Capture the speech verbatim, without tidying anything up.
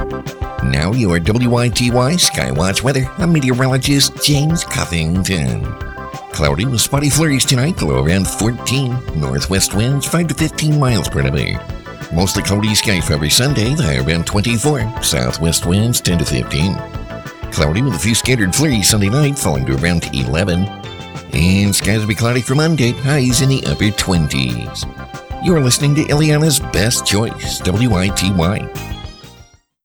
Now your W I T Y Skywatch weather. I'm meteorologist James Cuffington. Cloudy with spotty flurries tonight, low around fourteen. Northwest winds five to fifteen miles per hour. Mostly cloudy skies for every Sunday, the high around twenty-four. Southwest winds ten to fifteen. Cloudy with a few scattered flurries Sunday night, falling to around eleven. And skies will be cloudy for Monday, highs in the upper twenties. You're listening to Ileana's Best Choice, W I T Y.